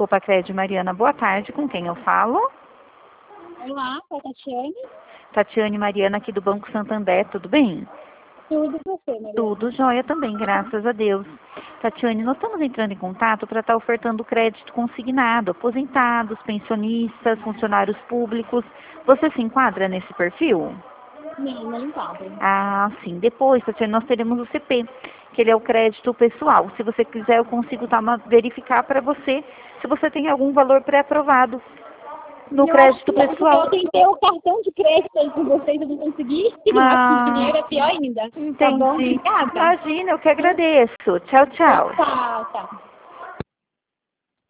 Copa Crédito Mariana, boa tarde. Com quem eu falo? Olá, sou a Tatiane. Tatiane Mariana, aqui do Banco Santander, tudo bem? Tudo você, Mariana? Tudo jóia também, graças a Deus. Tatiane, nós estamos entrando em contato para estar ofertando crédito consignado, aposentados, pensionistas, funcionários públicos. Você se enquadra nesse perfil? Não enquadro. Ah, sim. Depois, Tatiane, nós teremos o CP, que ele é o crédito pessoal. Se você quiser, eu consigo verificar para você se você tem algum valor pré-aprovado no crédito pessoal. Eu tentei o cartão de crédito aí com vocês, eu não consegui. Ah, Aqui dinheiro é pior ainda. entendi. Tá bom? Obrigada. Imagina, eu que agradeço. Tchau, tchau. Tchau, tchau.